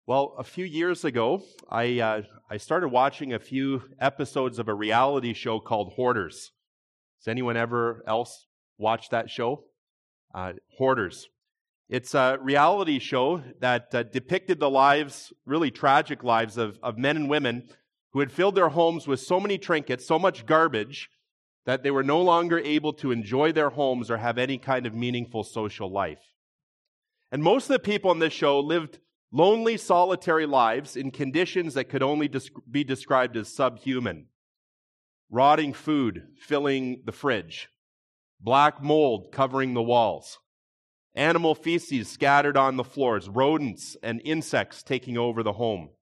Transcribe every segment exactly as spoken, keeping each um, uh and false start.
Well, a few years ago, I uh, I started watching a few episodes of a reality show called Hoarders. Has anyone ever else watched that show? Uh, Hoarders. It's a reality show that uh, depicted the lives, really tragic lives, of, of men and women who had filled their homes with so many trinkets, so much garbage, that they were no longer able to enjoy their homes or have any kind of meaningful social life. And most of the people on this show lived lonely, solitary lives in conditions that could only des- be described as subhuman. Rotting food filling the fridge, black mold covering the walls, animal feces scattered on the floors, rodents and insects taking over the home.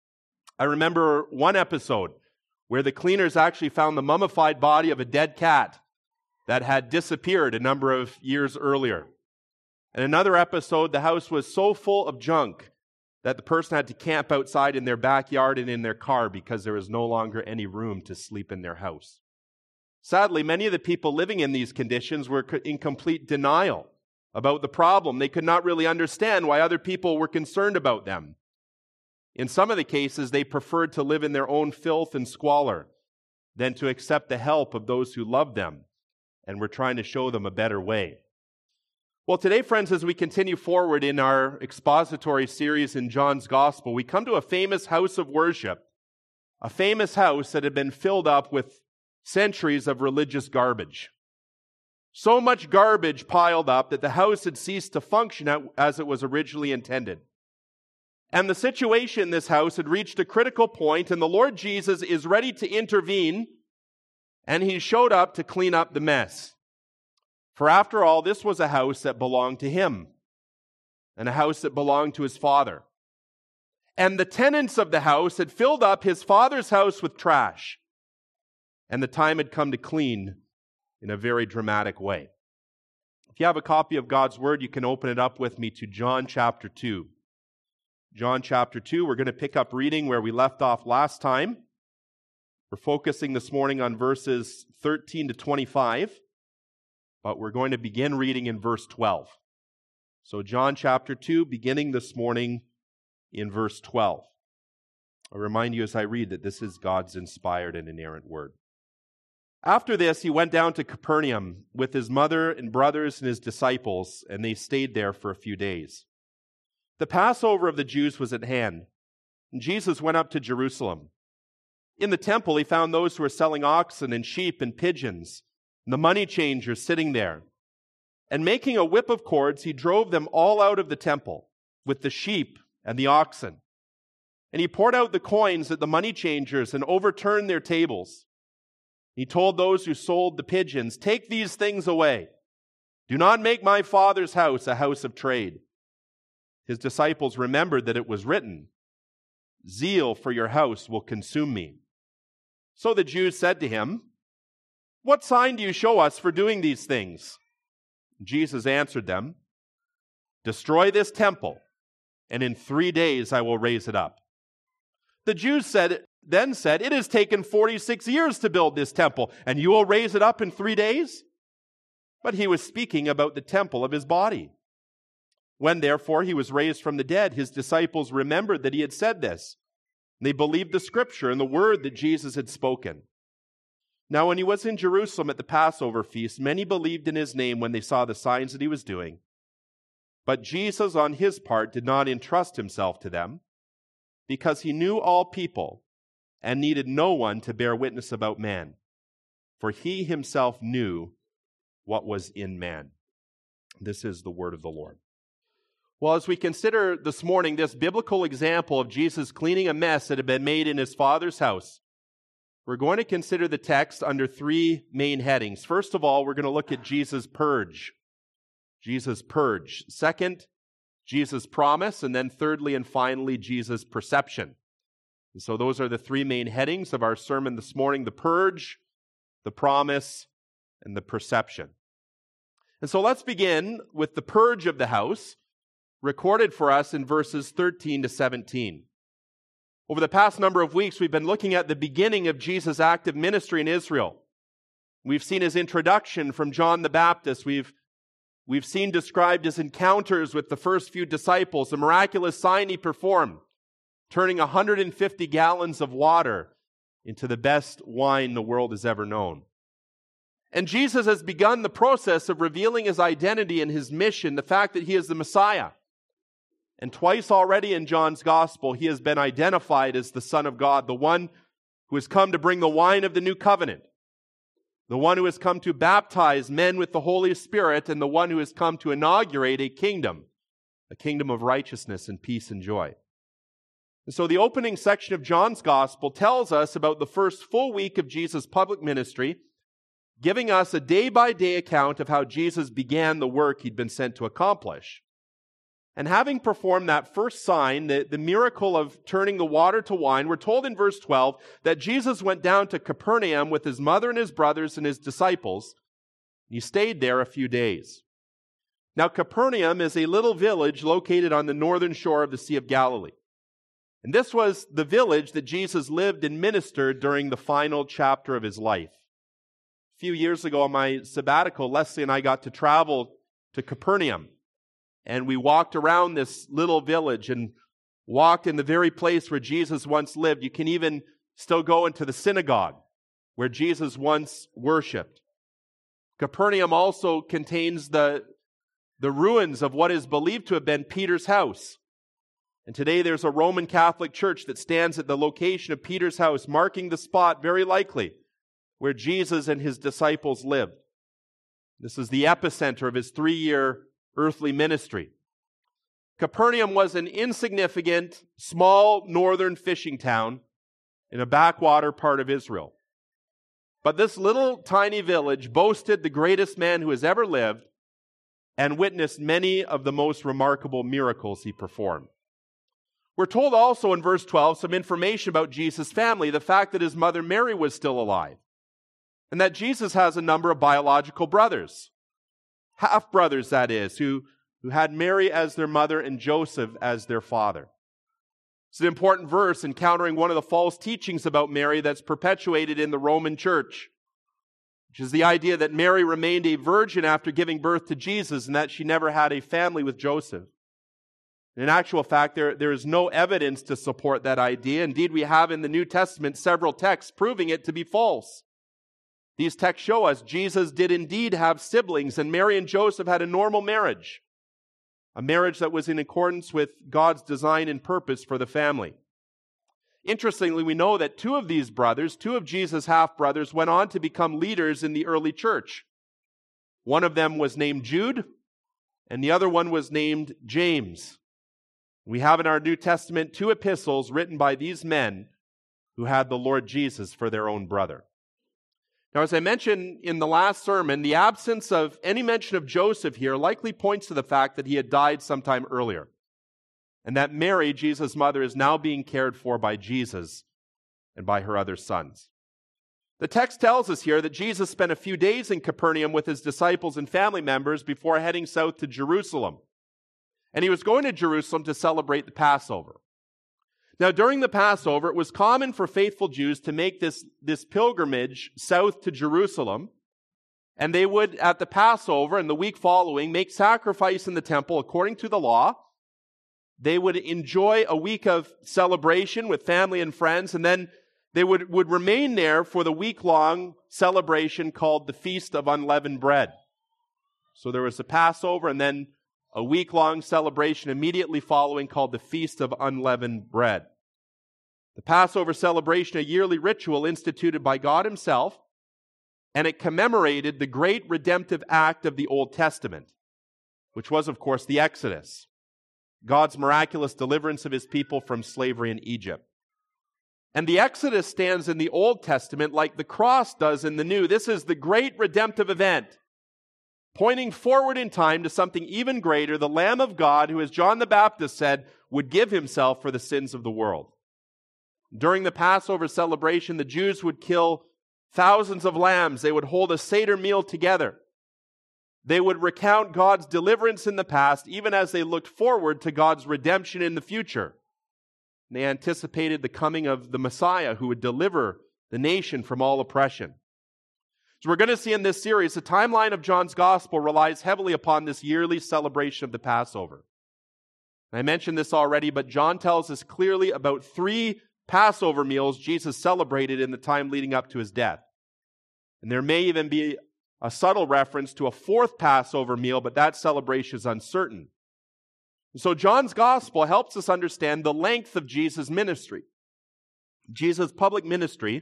I remember one episode where the cleaners actually found the mummified body of a dead cat that had disappeared a number of years earlier. In another episode, the house was so full of junk that the person had to camp outside in their backyard and in their car because there was no longer any room to sleep in their house. Sadly, many of the people living in these conditions were in complete denial about the problem. They could not really understand why other people were concerned about them. In some of the cases, they preferred to live in their own filth and squalor than to accept the help of those who loved them and were trying to show them a better way. Well, today, friends, as we continue forward in our expository series in John's Gospel, we come to a famous house of worship, a famous house that had been filled up with centuries of religious garbage. So much garbage piled up that the house had ceased to function as it was originally intended. And the situation in this house had reached a critical point, and the Lord Jesus is ready to intervene, and he showed up to clean up the mess. For after all, this was a house that belonged to him, and a house that belonged to his Father. And the tenants of the house had filled up his Father's house with trash, and the time had come to clean in a very dramatic way. If you have a copy of God's Word, you can open it up with me to John chapter two. John chapter two, we're going to pick up reading where we left off last time. We're focusing this morning on verses thirteen to twenty-five. But we're going to begin reading in verse twelve. So John chapter two, beginning this morning in verse twelve. I remind you as I read that this is God's inspired and inerrant word. After this, he went down to Capernaum with his mother and brothers and his disciples, and they stayed there for a few days. The Passover of the Jews was at hand, and Jesus went up to Jerusalem. In the temple, he found those who were selling oxen and sheep and pigeons, the money changers sitting there. And making a whip of cords, he drove them all out of the temple with the sheep and the oxen. And he poured out the coins at the money changers and overturned their tables. He told those who sold the pigeons, "Take these things away. Do not make my Father's house a house of trade." His disciples remembered that it was written, "Zeal for your house will consume me." So the Jews said to him, "What sign do you show us for doing these things?" Jesus answered them, "Destroy this temple, and in three days I will raise it up." The Jews said, then said, "It has taken forty-six years to build this temple, and you will raise it up in three days?" But he was speaking about the temple of his body. When therefore he was raised from the dead, his disciples remembered that he had said this. They believed the scripture and the word that Jesus had spoken. Now when he was in Jerusalem at the Passover feast, many believed in his name when they saw the signs that he was doing. But Jesus, on his part, did not entrust himself to them, because he knew all people and needed no one to bear witness about man, for he himself knew what was in man. This is the word of the Lord. Well, as we consider this morning this biblical example of Jesus cleaning a mess that had been made in his Father's house, we're going to consider the text under three main headings. First of all, we're going to look at Jesus' purge. Jesus' purge. Second, Jesus' promise. And then thirdly and finally, Jesus' perception. And so those are the three main headings of our sermon this morning: the purge, the promise, and the perception. And so let's begin with the purge of the house, recorded for us in verses thirteen to seventeen. Over the past number of weeks, we've been looking at the beginning of Jesus' active ministry in Israel. We've seen his introduction from John the Baptist. We've, we've seen described his encounters with the first few disciples, the miraculous sign he performed, turning one hundred fifty gallons of water into the best wine the world has ever known. And Jesus has begun the process of revealing his identity and his mission, the fact that he is the Messiah. And twice already in John's Gospel, he has been identified as the Son of God, the one who has come to bring the wine of the new covenant, the one who has come to baptize men with the Holy Spirit, and the one who has come to inaugurate a kingdom, a kingdom of righteousness and peace and joy. And so the opening section of John's Gospel tells us about the first full week of Jesus' public ministry, giving us a day-by-day account of how Jesus began the work he'd been sent to accomplish. And having performed that first sign, the, the miracle of turning the water to wine, we're told in verse twelve that Jesus went down to Capernaum with his mother and his brothers and his disciples. He stayed there a few days. Now, Capernaum is a little village located on the northern shore of the Sea of Galilee. And this was the village that Jesus lived and ministered during the final chapter of his life. A few years ago on my sabbatical, Leslie and I got to travel to Capernaum. And we walked around this little village and walked in the very place where Jesus once lived. You can even still go into the synagogue where Jesus once worshipped. Capernaum also contains the, the ruins of what is believed to have been Peter's house. And today there's a Roman Catholic church that stands at the location of Peter's house, marking the spot, very likely, where Jesus and his disciples lived. This is the epicenter of his three-year earthly ministry. Capernaum was an insignificant, small northern fishing town in a backwater part of Israel. But this little tiny village boasted the greatest man who has ever lived and witnessed many of the most remarkable miracles he performed. We're told also in verse twelve some information about Jesus' family, the fact that his mother Mary was still alive, and that Jesus has a number of biological brothers. Half-brothers, that is, who, who had Mary as their mother and Joseph as their father. It's an important verse encountering one of the false teachings about Mary that's perpetuated in the Roman Church, which is the idea that Mary remained a virgin after giving birth to Jesus and that she never had a family with Joseph. In actual fact, there, there is no evidence to support that idea. Indeed, we have in the New Testament several texts proving it to be false. These texts show us Jesus did indeed have siblings, and Mary and Joseph had a normal marriage, a marriage that was in accordance with God's design and purpose for the family. Interestingly, we know that two of these brothers, two of Jesus' half-brothers, went on to become leaders in the early church. One of them was named Jude, and the other one was named James. We have in our New Testament two epistles written by these men who had the Lord Jesus for their own brother. Now, as I mentioned in the last sermon, the absence of any mention of Joseph here likely points to the fact that he had died sometime earlier, and that Mary, Jesus' mother, is now being cared for by Jesus and by her other sons. The text tells us here that Jesus spent a few days in Capernaum with his disciples and family members before heading south to Jerusalem. And he was going to Jerusalem to celebrate the Passover. Now, during the Passover, it was common for faithful Jews to make this, this pilgrimage south to Jerusalem. And they would, at the Passover and the week following, make sacrifice in the temple according to the law. They would enjoy a week of celebration with family and friends, and then they would, would remain there for the week-long celebration called the Feast of Unleavened Bread. So there was the Passover and then a week-long celebration immediately following called the Feast of Unleavened Bread. The Passover celebration, a yearly ritual instituted by God himself, and it commemorated the great redemptive act of the Old Testament, which was, of course, the Exodus, God's miraculous deliverance of his people from slavery in Egypt. And the Exodus stands in the Old Testament like the cross does in the New. This is the great redemptive event, pointing forward in time to something even greater, the Lamb of God, who, as John the Baptist said, would give himself for the sins of the world. During the Passover celebration, the Jews would kill thousands of lambs. They would hold a Seder meal together. They would recount God's deliverance in the past, even as they looked forward to God's redemption in the future. They anticipated the coming of the Messiah who would deliver the nation from all oppression. So we're going to see in this series, the timeline of John's Gospel relies heavily upon this yearly celebration of the Passover. I mentioned this already, but John tells us clearly about three Passover meals Jesus celebrated in the time leading up to his death. And there may even be a subtle reference to a fourth Passover meal, but that celebration is uncertain. So John's gospel helps us understand the length of Jesus' ministry. Jesus' public ministry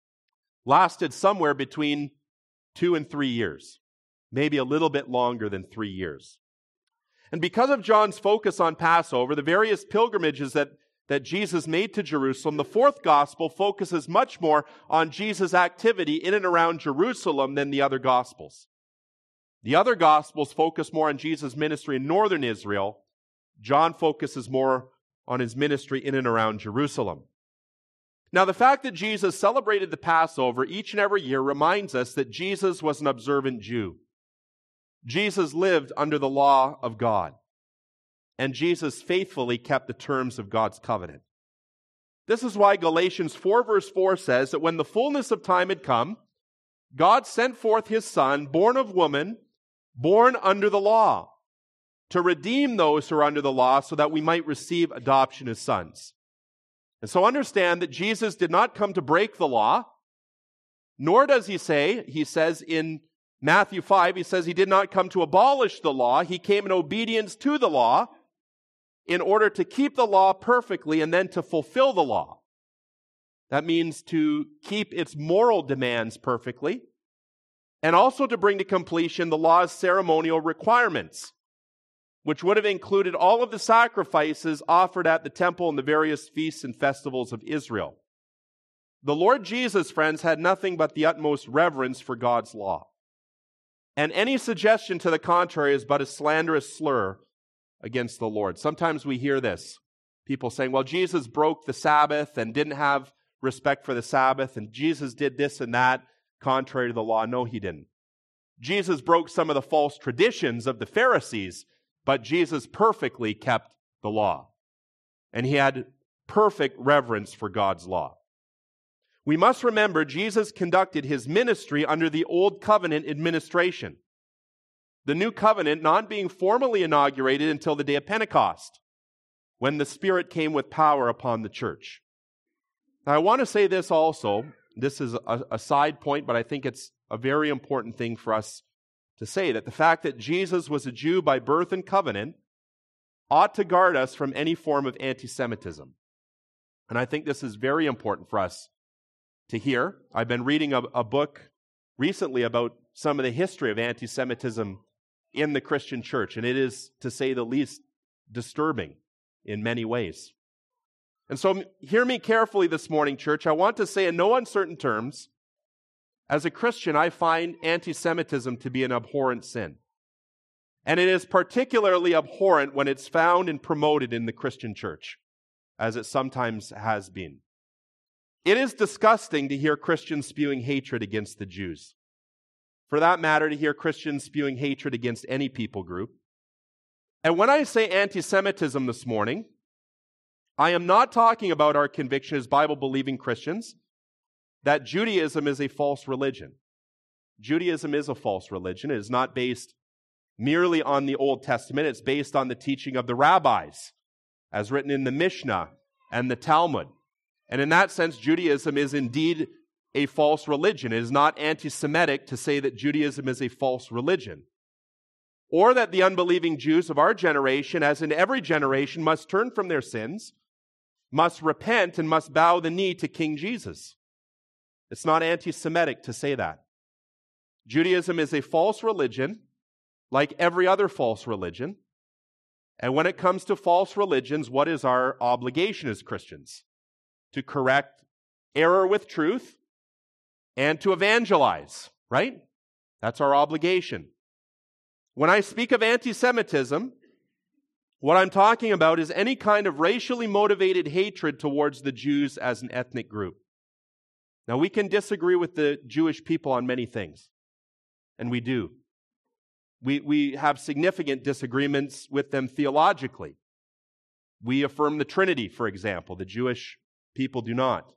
lasted somewhere between two and three years, maybe a little bit longer than three years. And because of John's focus on Passover, the various pilgrimages that, that Jesus made to Jerusalem, the fourth gospel focuses much more on Jesus' activity in and around Jerusalem than the other gospels. The other gospels focus more on Jesus' ministry in northern Israel. John focuses more on his ministry in and around Jerusalem. Now, the fact that Jesus celebrated the Passover each and every year reminds us that Jesus was an observant Jew. Jesus lived under the law of God, and Jesus faithfully kept the terms of God's covenant. This is why Galatians four verse four says that when the fullness of time had come, God sent forth his Son, born of woman, born under the law, to redeem those who are under the law so that we might receive adoption as sons. And so understand that Jesus did not come to break the law, nor does he say, he says in Matthew five, he says he did not come to abolish the law. He came in obedience to the law in order to keep the law perfectly and then to fulfill the law. That means to keep its moral demands perfectly and also to bring to completion the law's ceremonial requirements, which would have included all of the sacrifices offered at the temple and the various feasts and festivals of Israel. The Lord Jesus, friends, had nothing but the utmost reverence for God's law. And any suggestion to the contrary is but a slanderous slur against the Lord. Sometimes we hear this. People saying, well, Jesus broke the Sabbath and didn't have respect for the Sabbath, and Jesus did this and that contrary to the law. No, he didn't. Jesus broke some of the false traditions of the Pharisees, but Jesus perfectly kept the law. And he had perfect reverence for God's law. We must remember Jesus conducted his ministry under the Old Covenant administration. The New Covenant not being formally inaugurated until the day of Pentecost, when the Spirit came with power upon the church. Now, I want to say this also. This is a, a side point, but I think it's a very important thing for us to say, that the fact that Jesus was a Jew by birth and covenant ought to guard us from any form of anti-Semitism. And I think this is very important for us to hear. I've been reading a, a book recently about some of the history of anti-Semitism in the Christian church, and it is, to say the least, disturbing in many ways. And so hear me carefully this morning, church. I want to say in no uncertain terms, as a Christian, I find anti-Semitism to be an abhorrent sin. And it is particularly abhorrent when it's found and promoted in the Christian church, as it sometimes has been. It is disgusting to hear Christians spewing hatred against the Jews. For that matter, to hear Christians spewing hatred against any people group. And when I say anti-Semitism this morning, I am not talking about our conviction as Bible-believing Christians that Judaism is a false religion. Judaism is a false religion. It is not based merely on the Old Testament. It's based on the teaching of the rabbis, as written in the Mishnah and the Talmud. And in that sense, Judaism is indeed a false religion. It is not anti-Semitic to say that Judaism is a false religion, or that the unbelieving Jews of our generation, as in every generation, must turn from their sins, must repent, and must bow the knee to King Jesus. It's not anti-Semitic to say that. Judaism is a false religion, like every other false religion. And when it comes to false religions, what is our obligation as Christians? To correct error with truth and to evangelize, right? That's our obligation. When I speak of anti-Semitism, what I'm talking about is any kind of racially motivated hatred towards the Jews as an ethnic group. Now, we can disagree with the Jewish people on many things, and we do. We, we have significant disagreements with them theologically. We affirm the Trinity, for example. The Jewish people do not.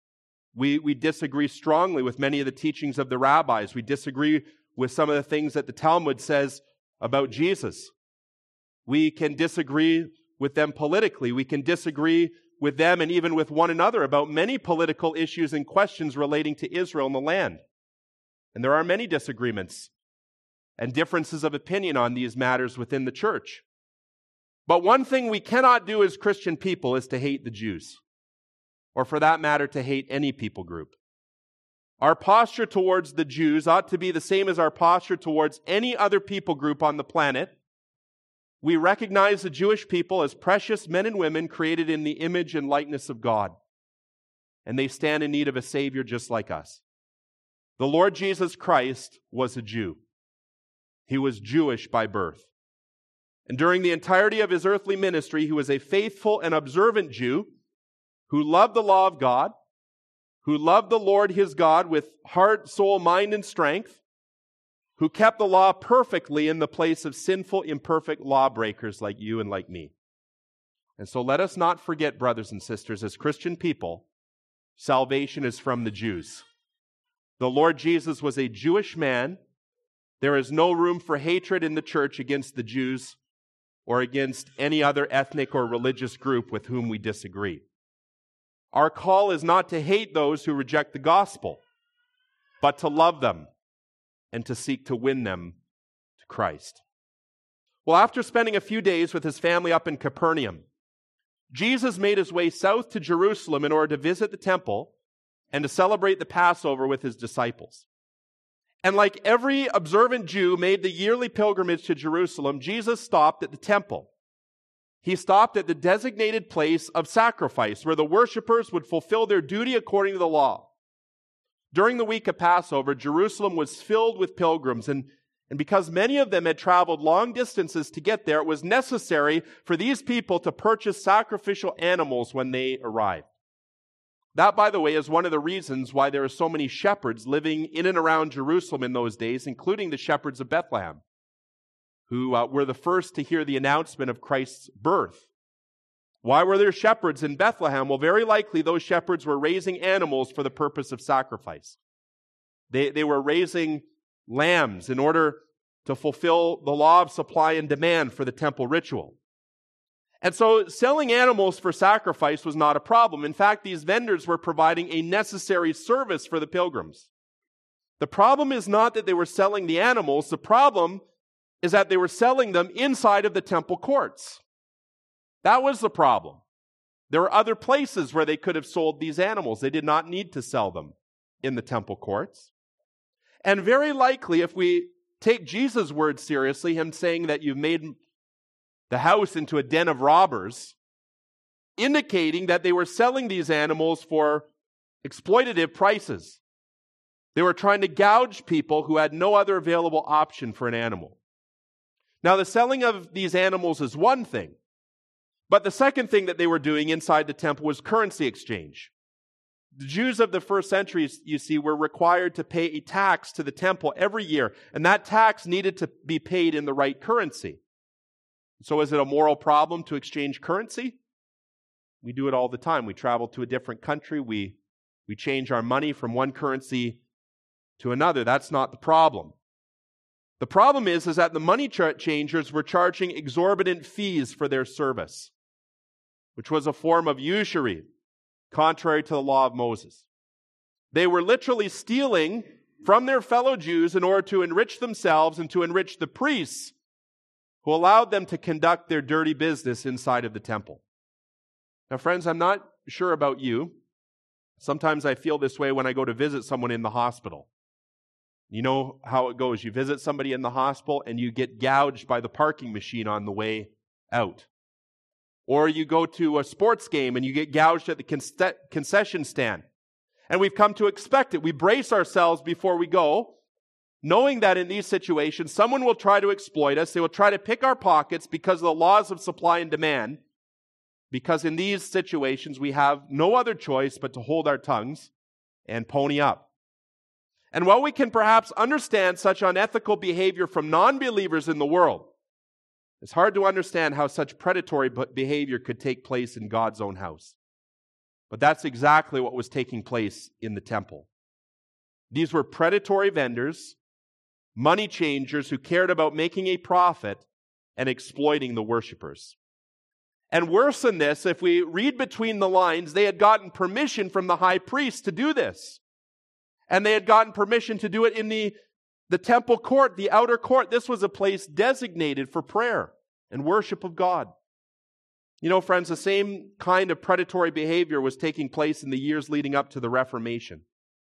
We, we disagree strongly with many of the teachings of the rabbis. We disagree with some of the things that the Talmud says about Jesus. We can disagree with them politically. We can disagree with them and even with one another about many political issues and questions relating to Israel and the land. And there are many disagreements and differences of opinion on these matters within the church. But one thing we cannot do as Christian people is to hate the Jews, or for that matter, to hate any people group. Our posture towards the Jews ought to be the same as our posture towards any other people group on the planet. We recognize the Jewish people as precious men and women created in the image and likeness of God, and they stand in need of a Savior just like us. The Lord Jesus Christ was a Jew. He was Jewish by birth. And during the entirety of his earthly ministry, he was a faithful and observant Jew who loved the law of God, who loved the Lord his God with heart, soul, mind, and strength, who kept the law perfectly in the place of sinful, imperfect lawbreakers like you and like me. And so let us not forget, brothers and sisters, as Christian people, salvation is from the Jews. The Lord Jesus was a Jewish man. There is no room for hatred in the church against the Jews or against any other ethnic or religious group with whom we disagree. Our call is not to hate those who reject the gospel, but to love them and to seek to win them to Christ. Well, after spending a few days with his family up in Capernaum, Jesus made his way south to Jerusalem in order to visit the temple and to celebrate the Passover with his disciples. And like every observant Jew made the yearly pilgrimage to Jerusalem, Jesus stopped at the temple. He stopped at the designated place of sacrifice where the worshipers would fulfill their duty according to the law. During the week of Passover, Jerusalem was filled with pilgrims, and, and because many of them had traveled long distances to get there, it was necessary for these people to purchase sacrificial animals when they arrived. That, by the way, is one of the reasons why there are so many shepherds living in and around Jerusalem in those days, including the shepherds of Bethlehem, who uh, were the first to hear the announcement of Christ's birth. Why were there shepherds in Bethlehem? Well, very likely those shepherds were raising animals for the purpose of sacrifice. They, they were raising lambs in order to fulfill the law of supply and demand for the temple ritual. And so selling animals for sacrifice was not a problem. In fact, these vendors were providing a necessary service for the pilgrims. The problem is not that they were selling the animals. The problem is that they were selling them inside of the temple courts. That was the problem. There were other places where they could have sold these animals. They did not need to sell them in the temple courts. And very likely, if we take Jesus' words seriously, him saying that you've made the house into a den of robbers, indicating that they were selling these animals for exploitative prices. They were trying to gouge people who had no other available option for an animal. Now, the selling of these animals is one thing, but the second thing that they were doing inside the temple was currency exchange. The Jews of the first century, you see, were required to pay a tax to the temple every year, and that tax needed to be paid in the right currency. So is it a moral problem to exchange currency? We do it all the time. We travel to a different country. We, we change our money from one currency to another. That's not the problem. The problem is, is that the money changers were charging exorbitant fees for their service, which was a form of usury, contrary to the law of Moses. They were literally stealing from their fellow Jews in order to enrich themselves and to enrich the priests who allowed them to conduct their dirty business inside of the temple. Now, friends, I'm not sure about you. Sometimes I feel this way when I go to visit someone in the hospital. You know how it goes. You visit somebody in the hospital and you get gouged by the parking machine on the way out. Or you go to a sports game and you get gouged at the concession stand. And we've come to expect it. We brace ourselves before we go, knowing that in these situations, someone will try to exploit us. They will try to pick our pockets because of the laws of supply and demand. Because in these situations, we have no other choice but to hold our tongues and pony up. And while we can perhaps understand such unethical behavior from non-believers in the world, it's hard to understand how such predatory behavior could take place in God's own house. But that's exactly what was taking place in the temple. These were predatory vendors, money changers who cared about making a profit and exploiting the worshipers. And worse than this, if we read between the lines, they had gotten permission from the high priest to do this. And they had gotten permission to do it in the, the temple court, the outer court. This was a place designated for prayer and worship of God. You know, friends, the same kind of predatory behavior was taking place in the years leading up to the Reformation.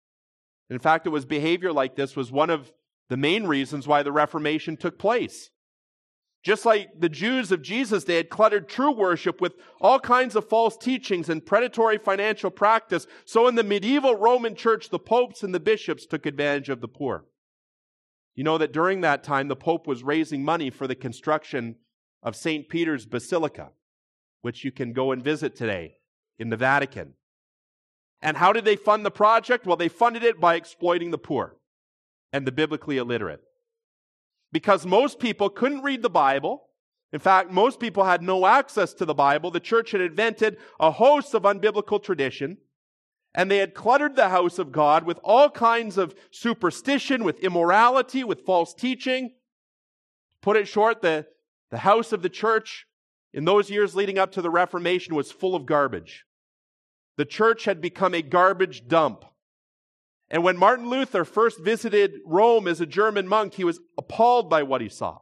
In fact, it was behavior like this was one of the main reasons why the Reformation took place. Just like the Jews of Jesus' day had cluttered true worship with all kinds of false teachings and predatory financial practice, so in the medieval Roman church, the popes and the bishops took advantage of the poor. You know that during that time, the Pope was raising money for the construction of Saint Peter's Basilica, which you can go and visit today in the Vatican. And how did they fund the project? Well, they funded it by exploiting the poor and the biblically illiterate. Because most people couldn't read the Bible. In fact, most people had no access to the Bible. The church had invented a host of unbiblical tradition, and they had cluttered the house of God with all kinds of superstition, with immorality, with false teaching. To put it short, the, the house of the church in those years leading up to the Reformation was full of garbage. The church had become a garbage dump. And when Martin Luther first visited Rome as a German monk, he was appalled by what he saw.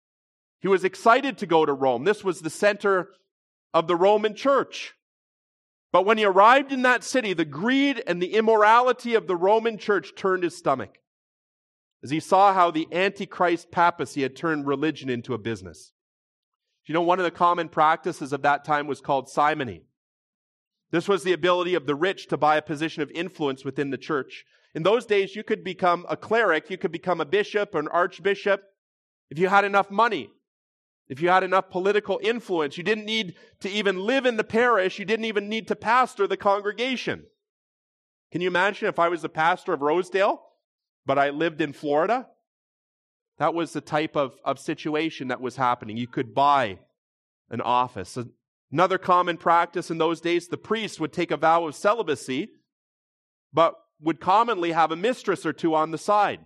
He was excited to go to Rome. This was the center of the Roman church. But when he arrived in that city, the greed and the immorality of the Roman church turned his stomach, as he saw how the Antichrist papacy had turned religion into a business. You know, one of the common practices of that time was called simony. This was the ability of the rich to buy a position of influence within the church. In those days, you could become a cleric, you could become a bishop or an archbishop if you had enough money, if you had enough political influence. You didn't need to even live in the parish. You didn't even need to pastor the congregation. Can you imagine if I was the pastor of Rosedale, but I lived in Florida? That was the type of, of situation that was happening. You could buy an office. Another common practice in those days, the priest would take a vow of celibacy, but would commonly have a mistress or two on the side.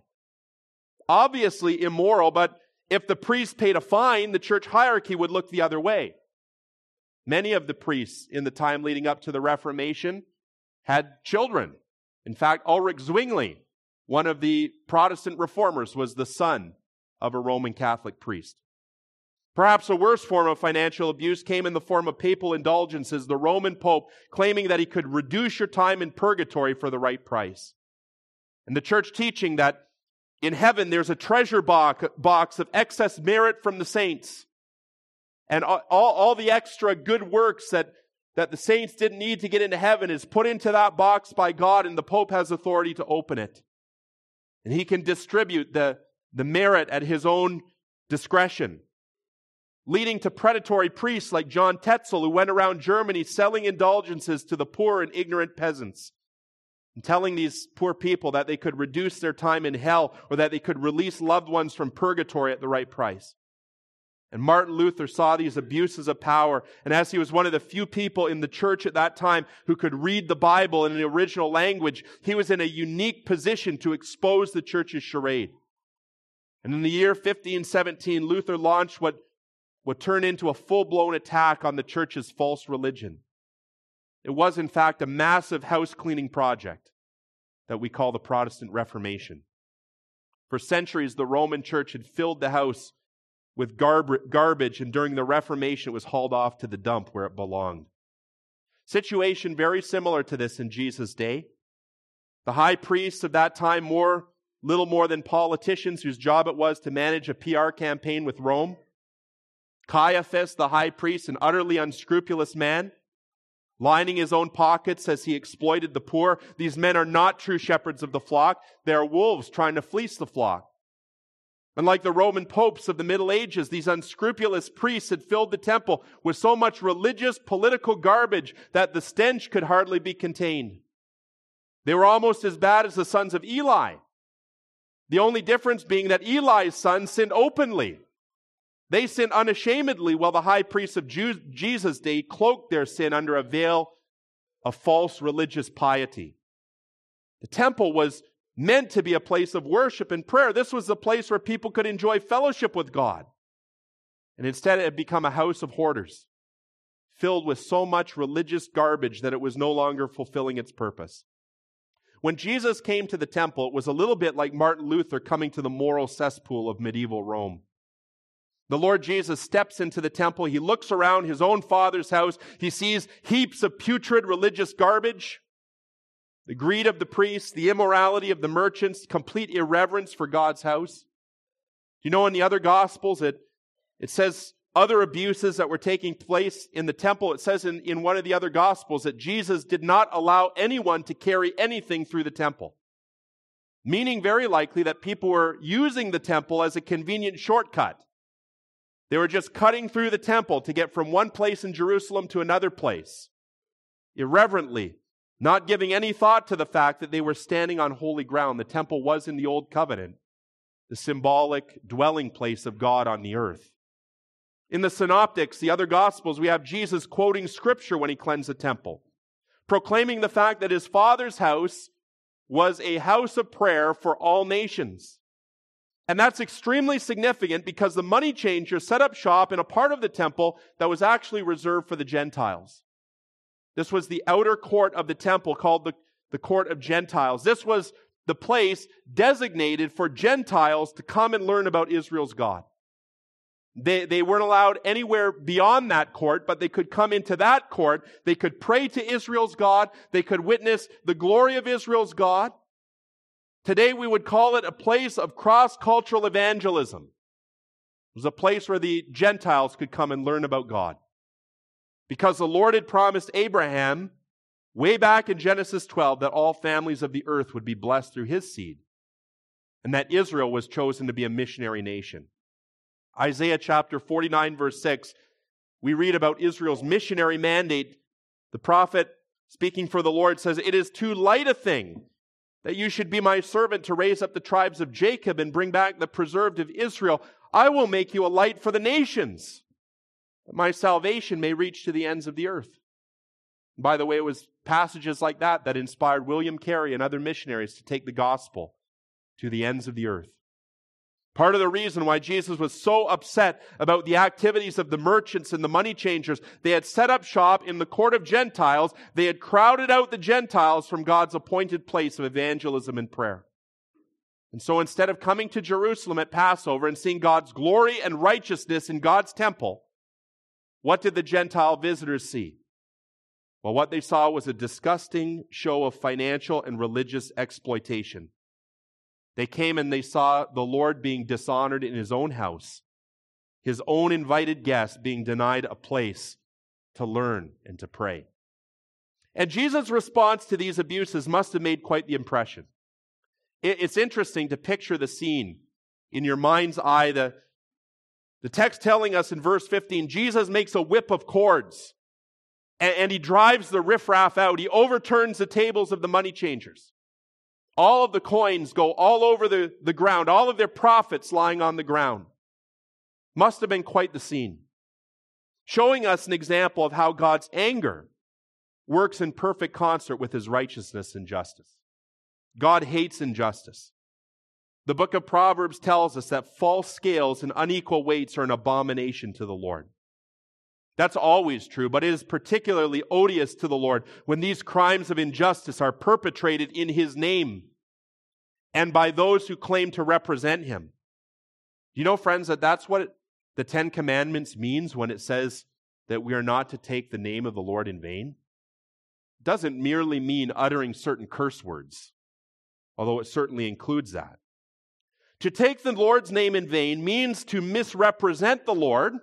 Obviously immoral, but if the priest paid a fine, the church hierarchy would look the other way. Many of the priests in the time leading up to the Reformation had children. In fact, Ulrich Zwingli, one of the Protestant reformers, was the son of a Roman Catholic priest. Perhaps a worse form of financial abuse came in the form of papal indulgences, the Roman Pope claiming that he could reduce your time in purgatory for the right price. And the church teaching that in heaven there's a treasure box of excess merit from the saints. And all, all the extra good works that, that the saints didn't need to get into heaven is put into that box by God, and the Pope has authority to open it. And he can distribute the, the merit at his own discretion, leading to predatory priests like John Tetzel, who went around Germany selling indulgences to the poor and ignorant peasants, and telling these poor people that they could reduce their time in hell or that they could release loved ones from purgatory at the right price. And Martin Luther saw these abuses of power, and as he was one of the few people in the church at that time who could read the Bible in the original language, he was in a unique position to expose the church's charade. And in the year fifteen seventeen, Luther launched what would turn into a full-blown attack on the church's false religion. It was, in fact, a massive house-cleaning project that we call the Protestant Reformation. For centuries, the Roman church had filled the house with garb- garbage, and during the Reformation, it was hauled off to the dump where it belonged. Situation very similar to this in Jesus' day. The high priests of that time, more, little more than politicians whose job it was to manage a P R campaign with Rome. Caiaphas, the high priest, an utterly unscrupulous man, lining his own pockets as he exploited the poor. These men are not true shepherds of the flock. They are wolves trying to fleece the flock. And like the Roman popes of the Middle Ages, these unscrupulous priests had filled the temple with so much religious, political garbage that the stench could hardly be contained. They were almost as bad as the sons of Eli. The only difference being that Eli's sons sinned openly. They sinned unashamedly, while the high priests of Jesus' day cloaked their sin under a veil of false religious piety. The temple was meant to be a place of worship and prayer. This was the place where people could enjoy fellowship with God. And instead it had become a house of hoarders, filled with so much religious garbage that it was no longer fulfilling its purpose. When Jesus came to the temple, it was a little bit like Martin Luther coming to the moral cesspool of medieval Rome. The Lord Jesus steps into the temple. He looks around his own Father's house. He sees heaps of putrid religious garbage, the greed of the priests, the immorality of the merchants, complete irreverence for God's house. You know, in the other Gospels, it, it says other abuses that were taking place in the temple. It says in, in one of the other Gospels that Jesus did not allow anyone to carry anything through the temple, meaning very likely that people were using the temple as a convenient shortcut. They were just cutting through the temple to get from one place in Jerusalem to another place, irreverently, not giving any thought to the fact that they were standing on holy ground. The temple was in the Old Covenant, the symbolic dwelling place of God on the earth. In the Synoptics, the other Gospels, we have Jesus quoting Scripture when he cleansed the temple, proclaiming the fact that his Father's house was a house of prayer for all nations. And that's extremely significant because the money changers set up shop in a part of the temple that was actually reserved for the Gentiles. This was the outer court of the temple called the, the court of Gentiles. This was the place designated for Gentiles to come and learn about Israel's God. They, they weren't allowed anywhere beyond that court, but they could come into that court. They could pray to Israel's God. They could witness the glory of Israel's God. Today we would call it a place of cross-cultural evangelism. It was a place where the Gentiles could come and learn about God. Because the Lord had promised Abraham, way back in Genesis twelve, that all families of the earth would be blessed through his seed, and that Israel was chosen to be a missionary nation. Isaiah chapter forty-nine, verse six, we read about Israel's missionary mandate. The prophet, speaking for the Lord, says, "It is too light a thing that you should be my servant to raise up the tribes of Jacob and bring back the preserved of Israel. I will make you a light for the nations, that my salvation may reach to the ends of the earth." By the way, it was passages like that that inspired William Carey and other missionaries to take the gospel to the ends of the earth. Part of the reason why Jesus was so upset about the activities of the merchants and the money changers, they had set up shop in the court of Gentiles. They had crowded out the Gentiles from God's appointed place of evangelism and prayer. And so instead of coming to Jerusalem at Passover and seeing God's glory and righteousness in God's temple, what did the Gentile visitors see? Well, what they saw was a disgusting show of financial and religious exploitation. They came and they saw the Lord being dishonored in his own house, his own invited guests being denied a place to learn and to pray. And Jesus' response to these abuses must have made quite the impression. It's interesting to picture the scene in your mind's eye. The, the text telling us in verse fifteen, Jesus makes a whip of cords and, and he drives the riffraff out. He overturns the tables of the money changers. All of the coins go all over the, the ground, all of their profits lying on the ground. Must have been quite the scene. Showing us an example of how God's anger works in perfect concert with his righteousness and justice. God hates injustice. The book of Proverbs tells us that false scales and unequal weights are an abomination to the Lord. That's always true, but it is particularly odious to the Lord when these crimes of injustice are perpetrated in his name and by those who claim to represent him. Do you know, friends, that that's what it, the Ten Commandments means when it says that we are not to take the name of the Lord in vain? It doesn't merely mean uttering certain curse words, although it certainly includes that. To take the Lord's name in vain means to misrepresent the Lord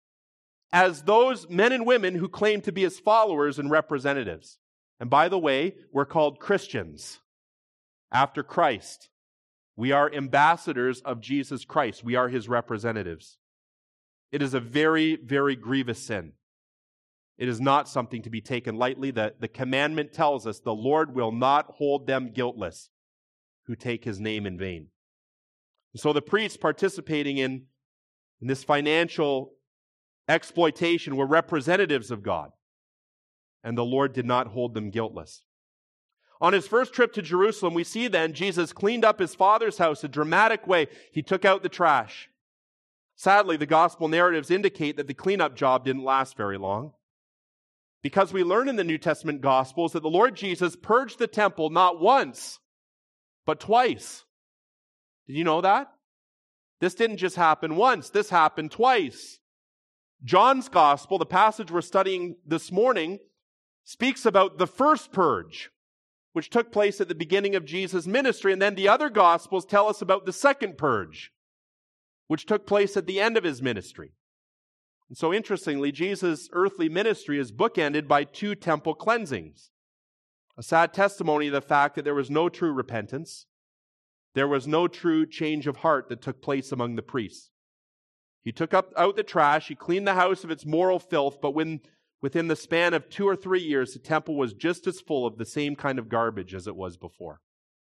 as those men and women who claim to be his followers and representatives. And by the way, we're called Christians after Christ. We are ambassadors of Jesus Christ. We are his representatives. It is a very, very grievous sin. It is not something to be taken lightly. The, the commandment tells us the Lord will not hold them guiltless who take his name in vain. So the priests participating in, in this financial exploitation were representatives of God, and the Lord did not hold them guiltless. On his first trip to Jerusalem, we see then Jesus cleaned up his Father's house a dramatic way. He took out the trash. Sadly, the gospel narratives indicate that the cleanup job didn't last very long. Because we learn in the New Testament Gospels that the Lord Jesus purged the temple not once, but twice. Did you know that? This didn't just happen once, this happened twice. John's Gospel, the passage we're studying this morning, speaks about the first purge, which took place at the beginning of Jesus' ministry, and then the other Gospels tell us about the second purge, which took place at the end of his ministry. And so interestingly, Jesus' earthly ministry is bookended by two temple cleansings, a sad testimony of the fact that there was no true repentance. There was no true change of heart that took place among the priests. He took up out the trash, he cleaned the house of its moral filth, but when within the span of two or three years, the temple was just as full of the same kind of garbage as it was before.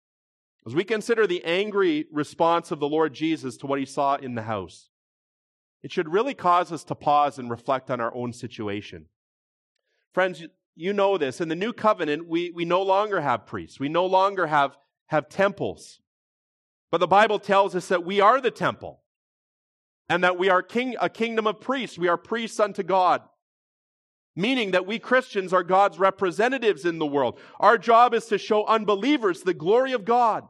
As we consider the angry response of the Lord Jesus to what he saw in the house, it should really cause us to pause and reflect on our own situation. Friends, you know this. In the new covenant, we, we no longer have priests. We no longer have, have temples. But the Bible tells us that we are the temple and that we are king, a kingdom of priests. We are priests unto God, meaning that we Christians are God's representatives in the world. Our job is to show unbelievers the glory of God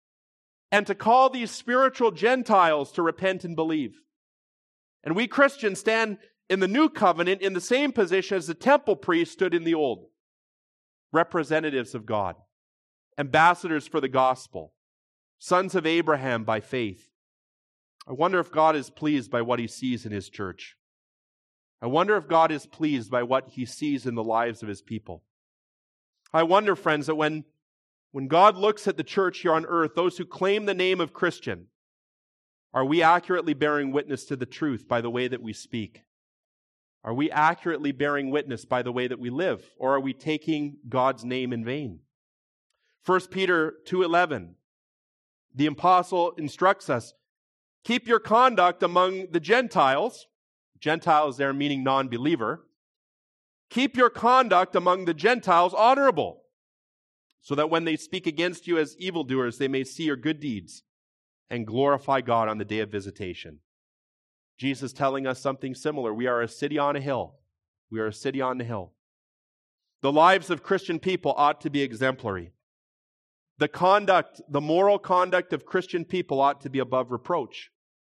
and to call these spiritual Gentiles to repent and believe. And we Christians stand in the new covenant in the same position as the temple priests stood in the old. Representatives of God, ambassadors for the gospel, sons of Abraham by faith. I wonder if God is pleased by what he sees in his church. I wonder if God is pleased by what he sees in the lives of his people. I wonder, friends, that when, when God looks at the church here on earth, those who claim the name of Christian, are we accurately bearing witness to the truth by the way that we speak? Are we accurately bearing witness by the way that we live? Or are we taking God's name in vain? First Peter two eleven, the apostle instructs us, keep your conduct among the Gentiles, Gentiles there meaning non-believer, keep your conduct among the Gentiles honorable, so that when they speak against you as evildoers, they may see your good deeds and glorify God on the day of visitation. Jesus telling us something similar. We are a city on a hill. We are a city on the hill. The lives of Christian people ought to be exemplary. The conduct, the moral conduct of Christian people ought to be above reproach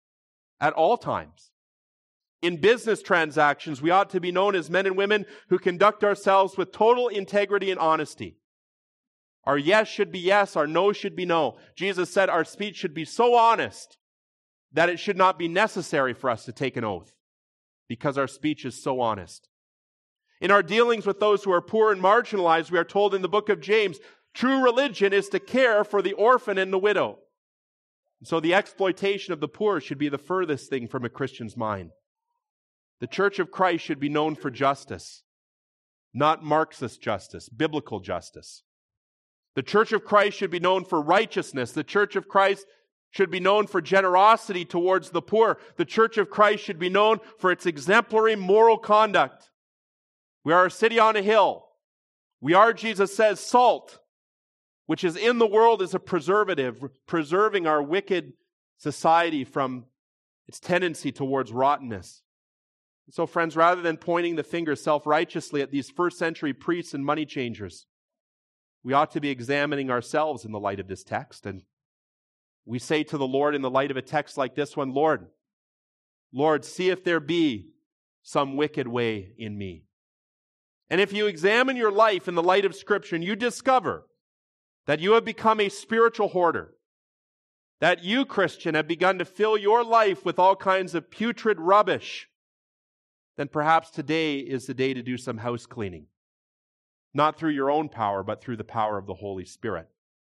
at all times. In business transactions, we ought to be known as men and women who conduct ourselves with total integrity and honesty. Our yes should be yes, our no should be no. Jesus said our speech should be so honest that it should not be necessary for us to take an oath because our speech is so honest. In our dealings with those who are poor and marginalized, we are told in the book of James, true religion is to care for the orphan and the widow. And so the exploitation of the poor should be the furthest thing from a Christian's mind. The Church of Christ should be known for justice, not Marxist justice, biblical justice. The Church of Christ should be known for righteousness. The Church of Christ should be known for generosity towards the poor. The Church of Christ should be known for its exemplary moral conduct. We are a city on a hill. We are, Jesus says, salt, which is in the world as a preservative, preserving our wicked society from its tendency towards rottenness. So, friends, rather than pointing the finger self-righteously at these first century priests and money changers, we ought to be examining ourselves in the light of this text. And we say to the Lord in the light of a text like this one, Lord, Lord, see if there be some wicked way in me. And if you examine your life in the light of Scripture and you discover that you have become a spiritual hoarder, that you, Christian, have begun to fill your life with all kinds of putrid rubbish, then perhaps today is the day to do some house cleaning. Not through your own power, but through the power of the Holy Spirit.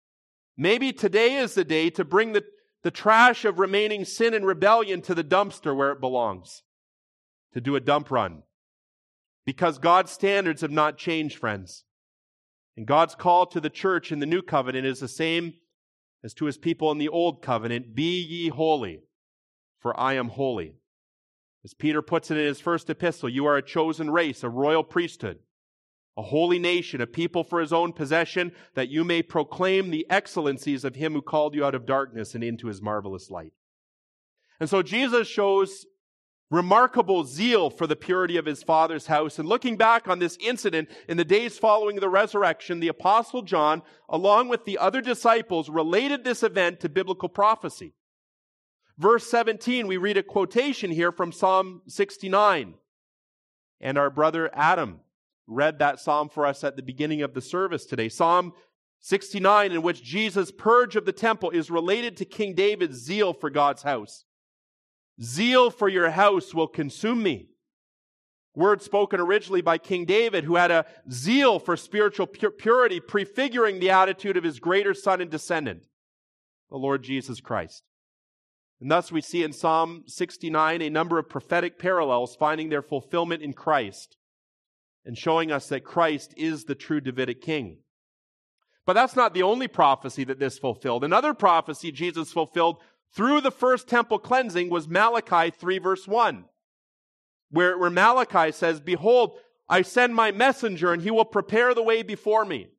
Maybe today is the day to bring the, the trash of remaining sin and rebellion to the dumpster where it belongs. To do a dump run. Because God's standards have not changed, friends. And God's call to the church in the new covenant is the same as to his people in the old covenant. Be ye holy, for I am holy. As Peter puts it in his first epistle, you are a chosen race, a royal priesthood, a holy nation, a people for his own possession, that you may proclaim the excellencies of him who called you out of darkness and into his marvelous light. And so Jesus shows remarkable zeal for the purity of his Father's house. And looking back on this incident in the days following the resurrection, the Apostle John, along with the other disciples, related this event to biblical prophecy. Verse seventeen, we read a quotation here from Psalm sixty-nine. And our brother Adam read that psalm for us at the beginning of the service today. Psalm sixty-nine, in which Jesus' purge of the temple is related to King David's zeal for God's house. Zeal for your house will consume me. Word spoken originally by King David, who had a zeal for spiritual purity, prefiguring the attitude of his greater son and descendant, the Lord Jesus Christ. And thus we see in Psalm sixty-nine a number of prophetic parallels finding their fulfillment in Christ and showing us that Christ is the true Davidic king. But that's not the only prophecy that this fulfilled. Another prophecy Jesus fulfilled through the first temple cleansing was Malachi three verse one, where, where Malachi says, "Behold, I send my messenger, and he will prepare the way before me.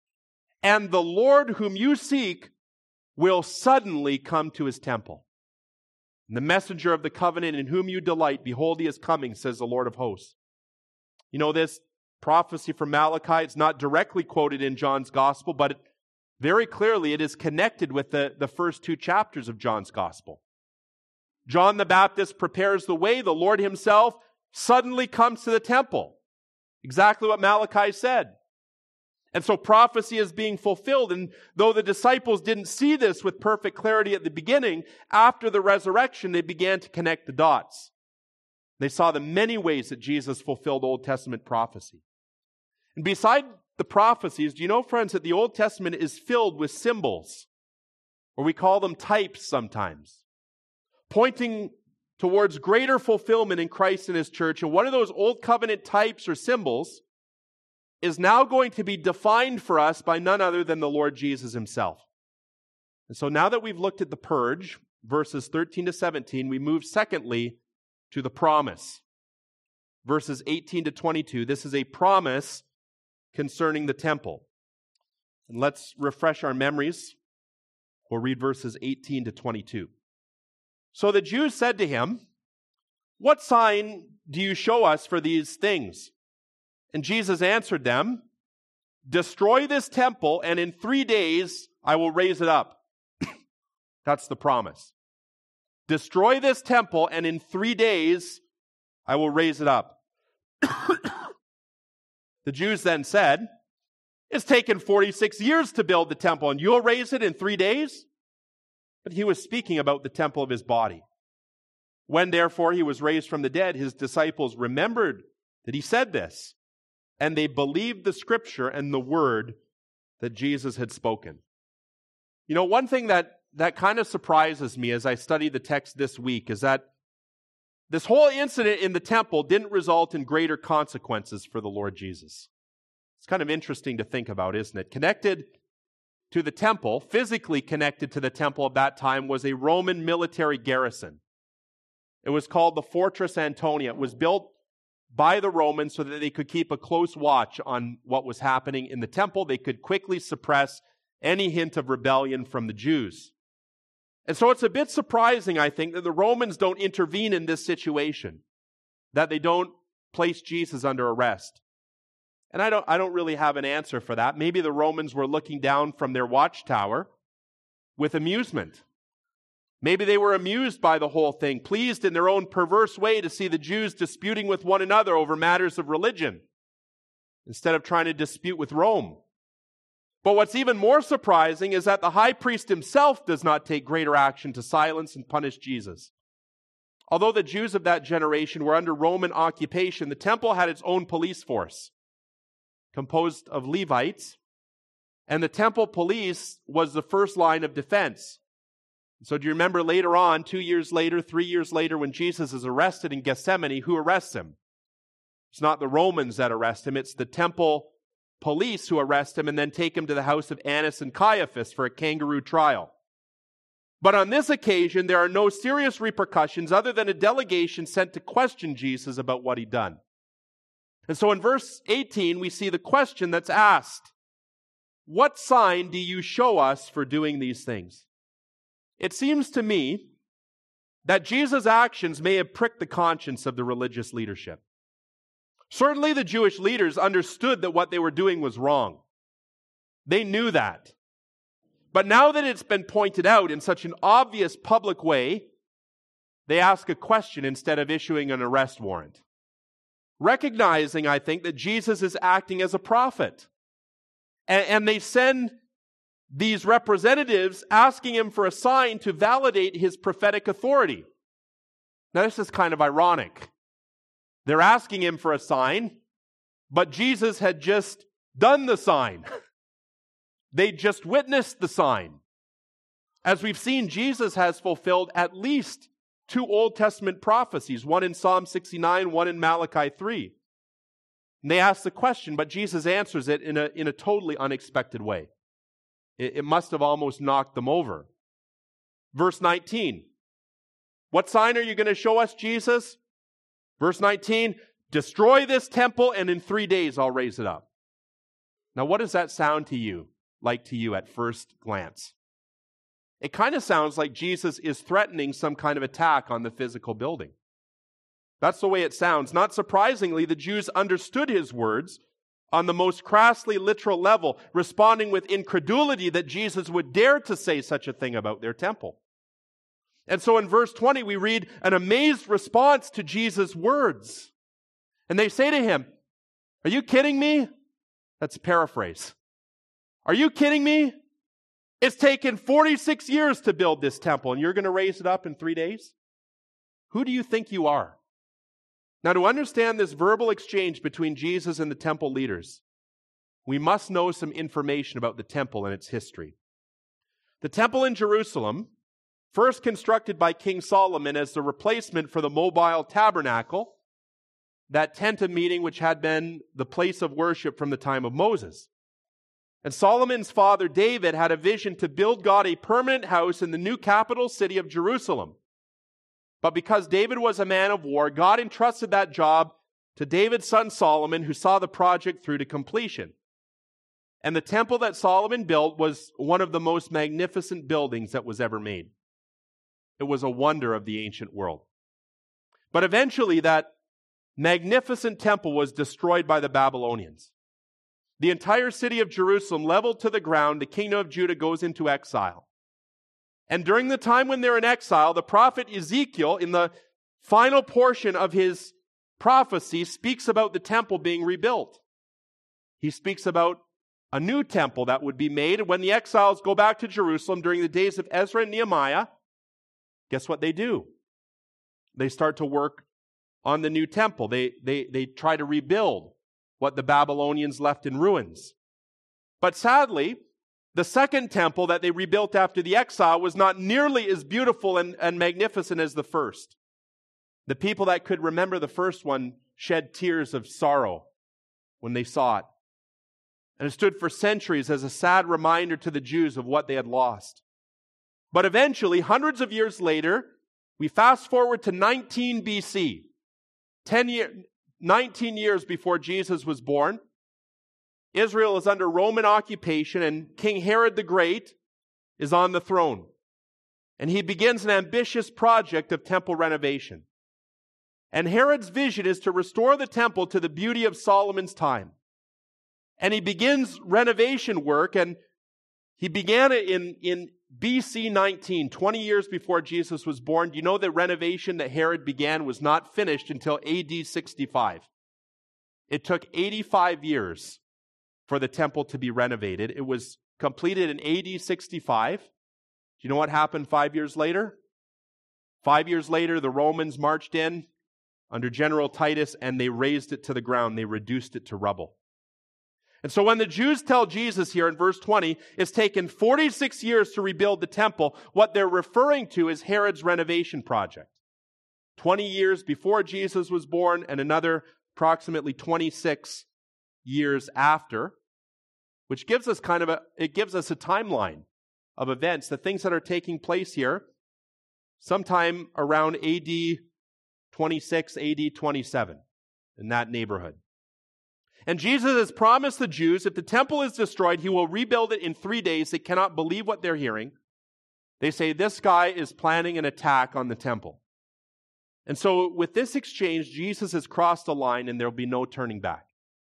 And the Lord whom you seek will suddenly come to his temple. And the messenger of the covenant in whom you delight, behold, he is coming, says the Lord of hosts." You know, this prophecy from Malachi, it's not directly quoted in John's gospel, but it, very clearly it is connected with the, the first two chapters of John's gospel. John the Baptist prepares the way. The Lord himself suddenly comes to the temple. Exactly what Malachi said. And so prophecy is being fulfilled. And though the disciples didn't see this with perfect clarity at the beginning, after the resurrection, they began to connect the dots. They saw the many ways that Jesus fulfilled Old Testament prophecy. And beside the prophecies, do you know, friends, that the Old Testament is filled with symbols, or we call them types sometimes, pointing towards greater fulfillment in Christ and his church. And one of those Old Covenant types or symbols is now going to be defined for us by none other than the Lord Jesus himself. And so now that we've looked at the purge, verses thirteen to seventeen, we move secondly to the promise. Verses eighteen to twenty-two, this is a promise concerning the temple. And let's refresh our memories. We'll read verses eighteen to twenty-two. So the Jews said to him, "What sign do you show us for these things?" And Jesus answered them, "Destroy this temple, and in three days I will raise it up." That's the promise. Destroy this temple, and in three days I will raise it up. The Jews then said, "It's taken forty-six years to build the temple, and you'll raise it in three days?" But he was speaking about the temple of his body. When therefore he was raised from the dead, his disciples remembered that he said this, and they believed the scripture and the word that Jesus had spoken. You know, one thing that, that kind of surprises me as I study the text this week is that this whole incident in the temple didn't result in greater consequences for the Lord Jesus. It's kind of interesting to think about, isn't it? Connected to the temple, physically connected to the temple at that time, was a Roman military garrison. It was called the Fortress Antonia. It was built by the Romans so that they could keep a close watch on what was happening in the temple. They could quickly suppress any hint of rebellion from the Jews. And so it's a bit surprising, I think, that the Romans don't intervene in this situation, that they don't place Jesus under arrest. And I don't, I don't really have an answer for that. Maybe the Romans were looking down from their watchtower with amusement. Maybe they were amused by the whole thing, pleased in their own perverse way to see the Jews disputing with one another over matters of religion, instead of trying to dispute with Rome. But what's even more surprising is that the high priest himself does not take greater action to silence and punish Jesus. Although the Jews of that generation were under Roman occupation, the temple had its own police force, composed of Levites, and the temple police was the first line of defense. So do you remember later on, two years later, three years later, when Jesus is arrested in Gethsemane, who arrests him? It's not the Romans that arrest him, it's the temple police who arrest him and then take him to the house of Annas and Caiaphas for a kangaroo trial. But on this occasion, there are no serious repercussions other than a delegation sent to question Jesus about what he'd done. And so in verse eighteen, we see the question that's asked. What sign do you show us for doing these things? It seems to me that Jesus' actions may have pricked the conscience of the religious leadership. Certainly the Jewish leaders understood that what they were doing was wrong. They knew that. But now that it's been pointed out in such an obvious public way, they ask a question instead of issuing an arrest warrant. Recognizing, I think, that Jesus is acting as a prophet. And, and they send these representatives asking him for a sign to validate his prophetic authority. Now, this is kind of ironic. They're asking him for a sign, but Jesus had just done the sign. They just witnessed the sign. As we've seen, Jesus has fulfilled at least two Old Testament prophecies, one in Psalm sixty-nine, one in Malachi three. And they ask the question, but Jesus answers it in a, in a totally unexpected way. It, it must have almost knocked them over. Verse nineteen. What sign are you going to show us, Jesus? Verse nineteen, destroy this temple and in three days I'll raise it up. Now, what does that sound to you, like to you at first glance? It kind of sounds like Jesus is threatening some kind of attack on the physical building. That's the way it sounds. Not surprisingly, the Jews understood his words on the most crassly literal level, responding with incredulity that Jesus would dare to say such a thing about their temple. And so in verse twenty, we read an amazed response to Jesus' words. And they say to him, are you kidding me? That's a paraphrase. Are you kidding me? It's taken forty-six years to build this temple, and you're going to raise it up in three days? Who do you think you are? Now, to understand this verbal exchange between Jesus and the temple leaders, we must know some information about the temple and its history. The temple in Jerusalem, first constructed by King Solomon as the replacement for the mobile tabernacle, that tent of meeting which had been the place of worship from the time of Moses. And Solomon's father David had a vision to build God a permanent house in the new capital city of Jerusalem. But because David was a man of war, God entrusted that job to David's son Solomon, who saw the project through to completion. And the temple that Solomon built was one of the most magnificent buildings that was ever made. It was a wonder of the ancient world. But eventually that magnificent temple was destroyed by the Babylonians. The entire city of Jerusalem leveled to the ground, the kingdom of Judah goes into exile. And during the time when they're in exile, the prophet Ezekiel, in the final portion of his prophecy, speaks about the temple being rebuilt. He speaks about a new temple that would be made. And when the exiles go back to Jerusalem during the days of Ezra and Nehemiah, guess what they do? They start to work on the new temple. They, they, they try to rebuild what the Babylonians left in ruins. But sadly, the second temple that they rebuilt after the exile was not nearly as beautiful and, and magnificent as the first. The people that could remember the first one shed tears of sorrow when they saw it. And it stood for centuries as a sad reminder to the Jews of what they had lost. But eventually, hundreds of years later, we fast forward to nineteen B C, ten year, nineteen years before Jesus was born. Israel is under Roman occupation, and King Herod the Great is on the throne. And he begins an ambitious project of temple renovation. And Herod's vision is to restore the temple to the beauty of Solomon's time. And he begins renovation work, and he began it in, in B C nineteen, twenty years before Jesus was born. Do you know the renovation that Herod began was not finished until A D sixty-five? It took eighty-five years for the temple to be renovated. It was completed in A D sixty-five. Do you know what happened five years later? Five years later, the Romans marched in under General Titus, and they razed it to the ground. They reduced it to rubble. And so when the Jews tell Jesus here in verse twenty, it's taken forty-six years to rebuild the temple, what they're referring to is Herod's renovation project. twenty years before Jesus was born, and another approximately twenty-six years after, which gives us kind of a, it gives us a timeline of events, the things that are taking place here, sometime around A D twenty-six, A D twenty-seven, in that neighborhood. And Jesus has promised the Jews, if the temple is destroyed, he will rebuild it in three days. They cannot believe what they're hearing. They say, this guy is planning an attack on the temple. And so with this exchange, Jesus has crossed the line and there will be no turning back.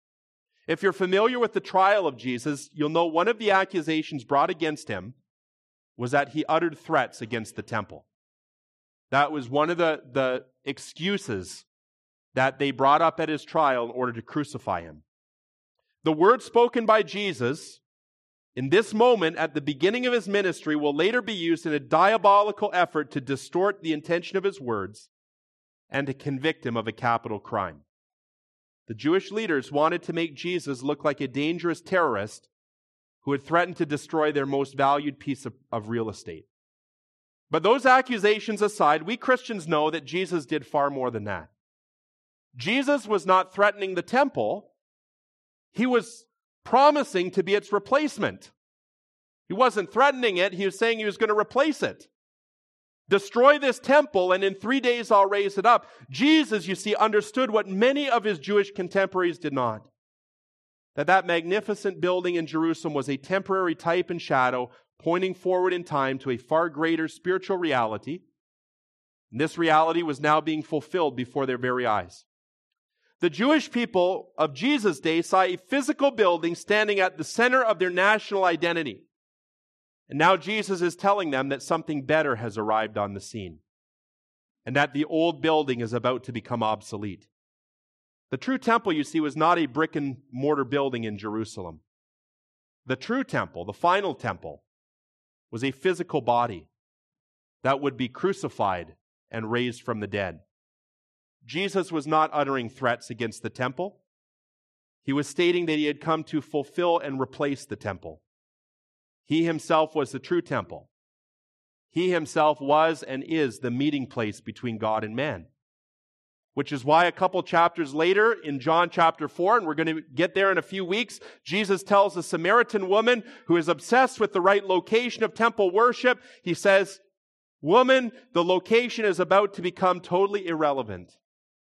If you're familiar with the trial of Jesus, you'll know one of the accusations brought against him was that he uttered threats against the temple. That was one of the, the excuses that they brought up at his trial in order to crucify him. The words spoken by Jesus in this moment at the beginning of his ministry will later be used in a diabolical effort to distort the intention of his words and to convict him of a capital crime. The Jewish leaders wanted to make Jesus look like a dangerous terrorist who had threatened to destroy their most valued piece of, of real estate. But those accusations aside, we Christians know that Jesus did far more than that. Jesus was not threatening the temple. He was promising to be its replacement. He wasn't threatening it. He was saying he was going to replace it. Destroy this temple, and in three days I'll raise it up. Jesus, you see, understood what many of his Jewish contemporaries did not. That that magnificent building in Jerusalem was a temporary type and shadow pointing forward in time to a far greater spiritual reality. And this reality was now being fulfilled before their very eyes. The Jewish people of Jesus' day saw a physical building standing at the center of their national identity. And now Jesus is telling them that something better has arrived on the scene, and that the old building is about to become obsolete. The true temple, you see, was not a brick and mortar building in Jerusalem. The true temple, the final temple, was a physical body that would be crucified and raised from the dead. Jesus was not uttering threats against the temple. He was stating that he had come to fulfill and replace the temple. He himself was the true temple. He himself was and is the meeting place between God and man. Which is why a couple chapters later in John chapter four, and we're going to get there in a few weeks, Jesus tells a Samaritan woman who is obsessed with the right location of temple worship, he says, "Woman, the location is about to become totally irrelevant."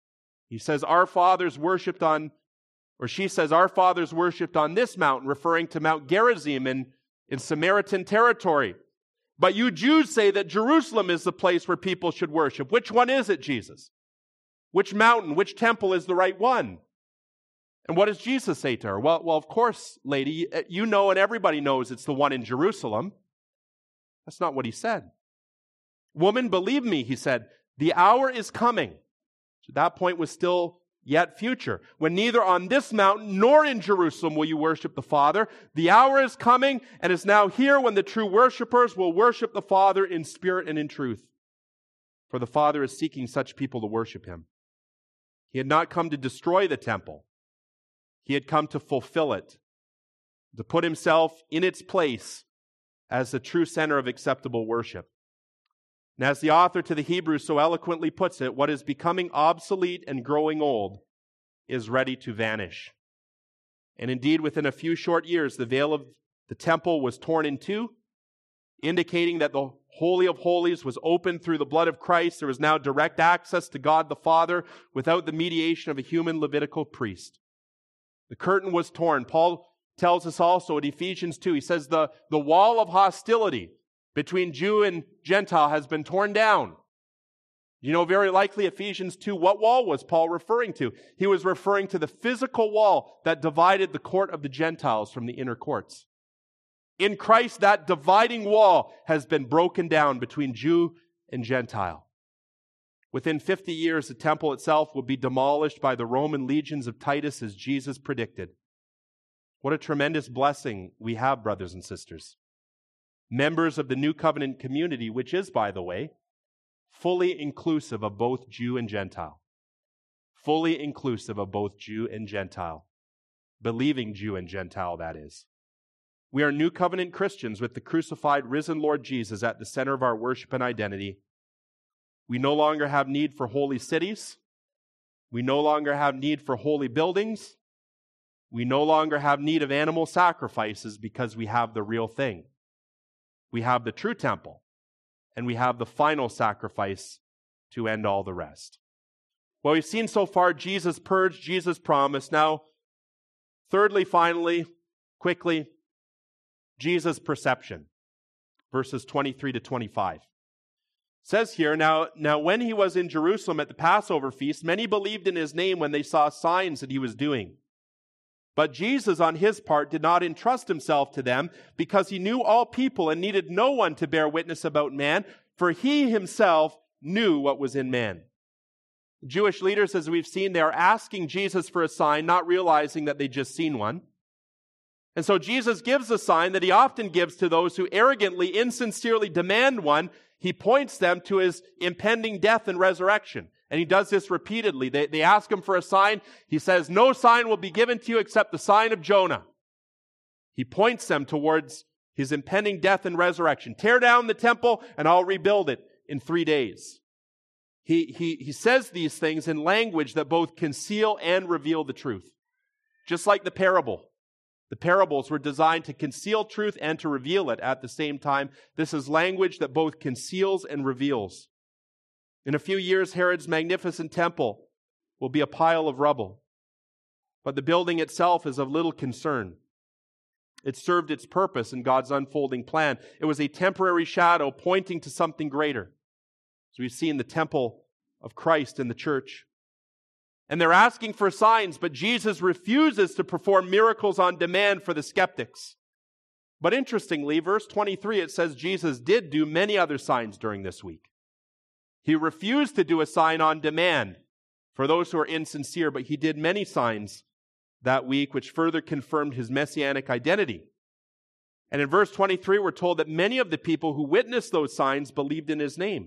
He says, our fathers worshipped on, or she says, our fathers worshipped on this mountain, referring to Mount Gerizim in, in Samaritan territory. But you Jews say that Jerusalem is the place where people should worship. Which one is it, Jesus? Which mountain, which temple is the right one? And what does Jesus say to her? Well, well, of course, lady, you know and everybody knows it's the one in Jerusalem. That's not what he said. Woman, believe me, he said, the hour is coming. So that point was still yet future. When neither on this mountain nor in Jerusalem will you worship the Father. The hour is coming and is now here when the true worshipers will worship the Father in spirit and in truth. For the Father is seeking such people to worship him. He had not come to destroy the temple. He had come to fulfill it, to put himself in its place as the true center of acceptable worship. And as the author to the Hebrews so eloquently puts it, what is becoming obsolete and growing old is ready to vanish. And indeed, within a few short years, the veil of the temple was torn in two, indicating that the Holy of Holies was opened through the blood of Christ. There was now direct access to God the Father without the mediation of a human Levitical priest. The curtain was torn. Paul tells us also in Ephesians two, he says the, the wall of hostility between Jew and Gentile has been torn down. You know, very likely Ephesians two, what wall was Paul referring to? He was referring to the physical wall that divided the court of the Gentiles from the inner courts. In Christ, that dividing wall has been broken down between Jew and Gentile. Within fifty years, the temple itself will be demolished by the Roman legions of Titus as Jesus predicted. What a tremendous blessing we have, brothers and sisters. Members of the New Covenant community, which is, by the way, fully inclusive of both Jew and Gentile. Fully inclusive of both Jew and Gentile. Believing Jew and Gentile, that is. We are New Covenant Christians with the crucified, risen Lord Jesus at the center of our worship and identity. We no longer have need for holy cities. We no longer have need for holy buildings. We no longer have need of animal sacrifices because we have the real thing. We have the true temple, and we have the final sacrifice to end all the rest. Well, we've seen so far Jesus purged, Jesus promised. Now, thirdly, finally, quickly, Jesus' perception. verses twenty-three to twenty-five. It says here, now, now when he was in Jerusalem at the Passover feast, many believed in his name when they saw signs that he was doing. But Jesus, on his part, did not entrust himself to them, because he knew all people and needed no one to bear witness about man, for he himself knew what was in man. Jewish leaders, as we've seen, they are asking Jesus for a sign, not realizing that they'd just seen one. And so Jesus gives a sign that he often gives to those who arrogantly, insincerely demand one. He points them to his impending death and resurrection. And he does this repeatedly. They, they ask him for a sign. He says, no sign will be given to you except the sign of Jonah. He points them towards his impending death and resurrection. Tear down the temple and I'll rebuild it in three days. He, he, he says these things in language that both conceal and reveal the truth. Just like the parable. The parables were designed to conceal truth and to reveal it at the same time. This is language that both conceals and reveals. In a few years, Herod's magnificent temple will be a pile of rubble. But the building itself is of little concern. It served its purpose in God's unfolding plan. It was a temporary shadow pointing to something greater. So we've seen the temple of Christ in the church. And they're asking for signs, but Jesus refuses to perform miracles on demand for the skeptics. But interestingly, verse twenty-three, it says Jesus did do many other signs during this week. He refused to do a sign on demand for those who are insincere, but he did many signs that week, which further confirmed his messianic identity. And in verse twenty-three, we're told that many of the people who witnessed those signs believed in his name.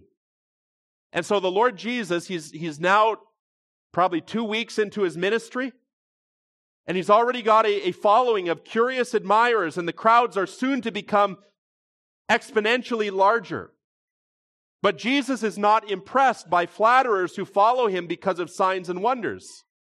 And so the Lord Jesus, he's, he's now probably two weeks into his ministry, and he's already got a, a following of curious admirers, and the crowds are soon to become exponentially larger. But Jesus is not impressed by flatterers who follow him because of signs and wonders.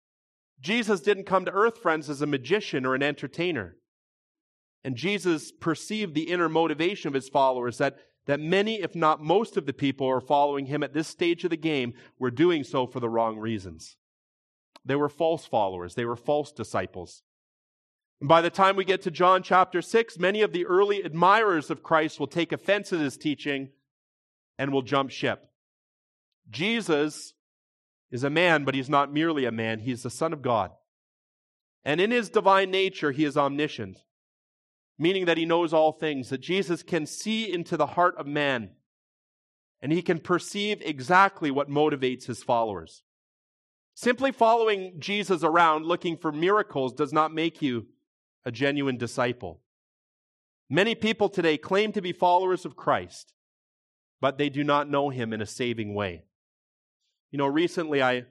Jesus didn't come to earth, friends, as a magician or an entertainer. And Jesus perceived the inner motivation of his followers, that, that many, if not most of the people who are following him at this stage of the game were doing so for the wrong reasons. They were false followers. They were false disciples. And by the time we get to John chapter six, many of the early admirers of Christ will take offense at his teaching and will jump ship. Jesus is a man, but he's not merely a man. He's the Son of God. And in his divine nature, he is omniscient, meaning that he knows all things, that Jesus can see into the heart of man, and he can perceive exactly what motivates his followers. Simply following Jesus around looking for miracles does not make you a genuine disciple. Many people today claim to be followers of Christ, but they do not know him in a saving way. You know, recently I,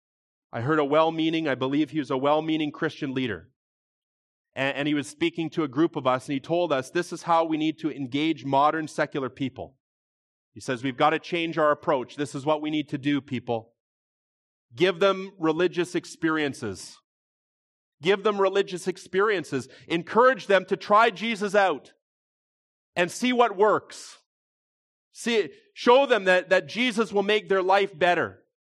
I heard a well-meaning, I believe he was a well-meaning Christian leader. And, and he was speaking to a group of us, and he told us this is how we need to engage modern secular people. He says, we've got to change our approach. This is what we need to do, people. Give them religious experiences. Give them religious experiences. Encourage them to try Jesus out and see what works. See, show them that, that Jesus will make their life better,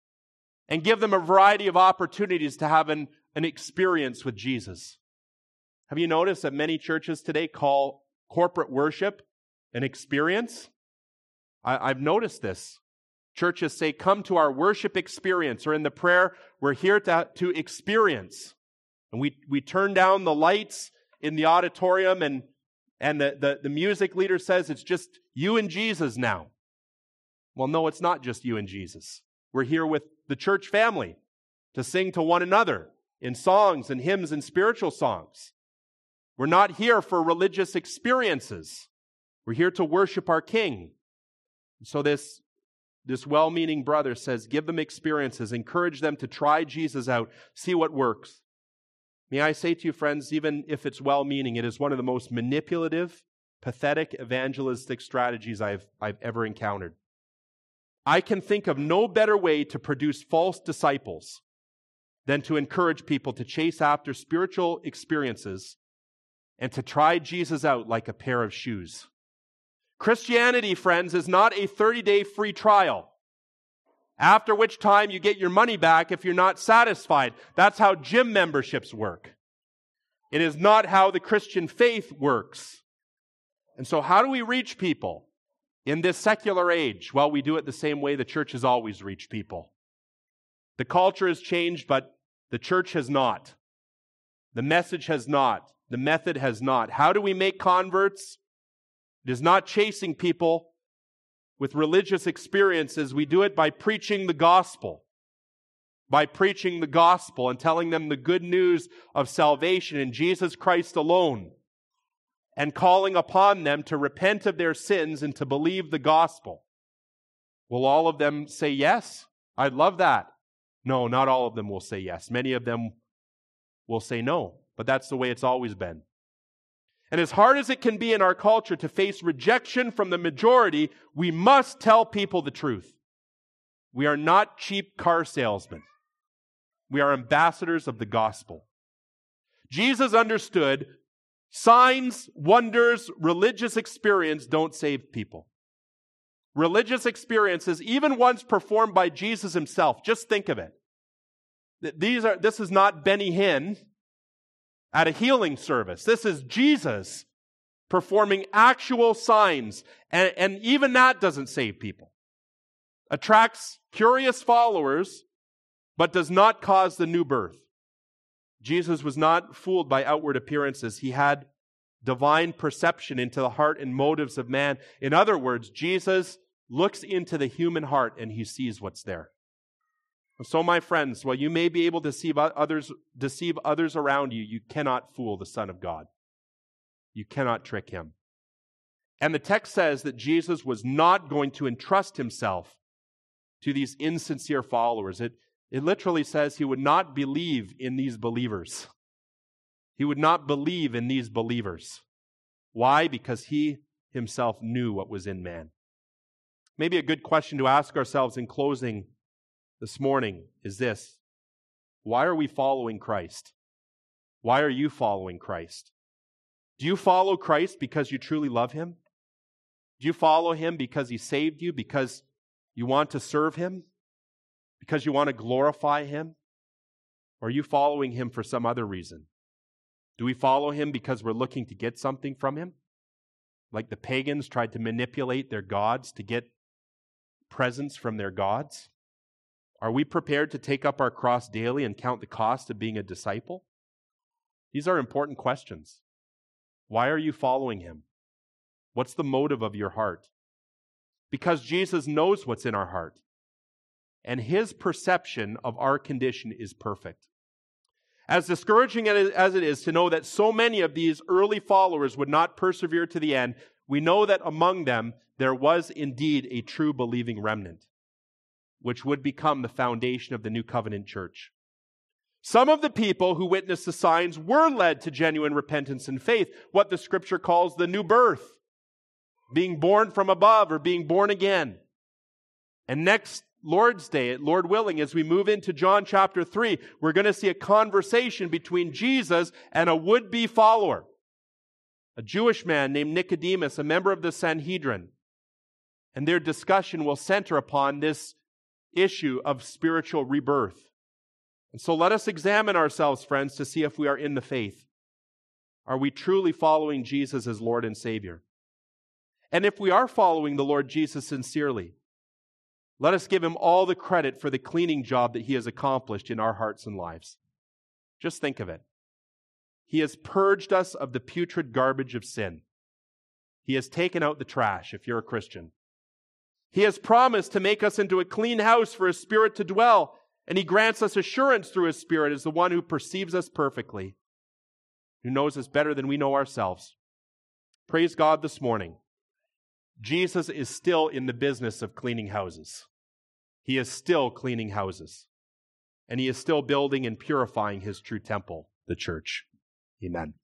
and give them a variety of opportunities to have an, an experience with Jesus. Have you noticed that many churches today call corporate worship an experience? I, I've noticed this. Churches say, come to our worship experience, or in the prayer, we're here to, to experience. And we, we turn down the lights in the auditorium, and, and the, the, the music leader says it's just you and Jesus now. Well, no, it's not just you and Jesus. We're here with the church family to sing to one another in songs and hymns and spiritual songs. We're not here for religious experiences. We're here to worship our King. So this, this well-meaning brother says, give them experiences, encourage them to try Jesus out, see what works. May I say to you, friends, even if it's well-meaning, it is one of the most manipulative, pathetic, evangelistic strategies I've, I've ever encountered. I can think of no better way to produce false disciples than to encourage people to chase after spiritual experiences and to try Jesus out like a pair of shoes. Christianity, friends, is not a thirty-day free trial, after which time you get your money back if you're not satisfied. That's how gym memberships work. It is not how the Christian faith works. And so how do we reach people in this secular age? Well, we do it the same way the church has always reached people. The culture has changed, but the church has not. The message has not. The method has not. How do we make converts? It is not chasing people with religious experiences. We do it by preaching the gospel. By preaching the gospel and telling them the good news of salvation in Jesus Christ alone. And calling upon them to repent of their sins and to believe the gospel. Will all of them say yes? I'd love that. No, not all of them will say yes. Many of them will say no. But that's the way it's always been. And as hard as it can be in our culture to face rejection from the majority, we must tell people the truth. We are not cheap car salesmen. We are ambassadors of the gospel. Jesus understood signs, wonders, religious experience don't save people. Religious experiences, even ones performed by Jesus himself, just think of it. These are, this is not Benny Hinn at a healing service. This is Jesus performing actual signs. And, and even that doesn't save people. Attracts curious followers, but does not cause the new birth. Jesus was not fooled by outward appearances. He had divine perception into the heart and motives of man. In other words, Jesus looks into the human heart and he sees what's there. So, my friends, while you may be able to deceive others, deceive others around you, you cannot fool the Son of God. You cannot trick him. And the text says that Jesus was not going to entrust himself to these insincere followers. It, it literally says he would not believe in these believers. He would not believe in these believers. Why? Because he himself knew what was in man. Maybe a good question to ask ourselves in closing this morning is this: why are we following Christ? Why are you following Christ? Do you follow Christ because you truly love him? Do you follow him because he saved you, because you want to serve him, because you want to glorify him? Or are you following him for some other reason? Do we follow him because we're looking to get something from him? Like the pagans tried to manipulate their gods to get presents from their gods? Are we prepared to take up our cross daily and count the cost of being a disciple? These are important questions. Why are you following him? What's the motive of your heart? Because Jesus knows what's in our heart. And his perception of our condition is perfect. As discouraging as it is to know that so many of these early followers would not persevere to the end, we know that among them there was indeed a true believing remnant, which would become the foundation of the New Covenant Church. Some of the people who witnessed the signs were led to genuine repentance and faith, what the Scripture calls the new birth, being born from above or being born again. And next Lord's Day, Lord willing, as we move into John chapter three, we're going to see a conversation between Jesus and a would-be follower, a Jewish man named Nicodemus, a member of the Sanhedrin. And their discussion will center upon this issue of spiritual rebirth. And so let us examine ourselves, friends, to see if we are in the faith. Are we truly following Jesus as Lord and Savior? And if we are following the Lord Jesus sincerely, let us give him all the credit for the cleaning job that he has accomplished in our hearts and lives. Just think of it. He has purged us of the putrid garbage of sin. He has taken out the trash, if you're a Christian. He has promised to make us into a clean house for his Spirit to dwell, and he grants us assurance through his Spirit as the one who perceives us perfectly, who knows us better than we know ourselves. Praise God this morning. Jesus is still in the business of cleaning houses. He is still cleaning houses. And he is still building and purifying his true temple, the church. Amen.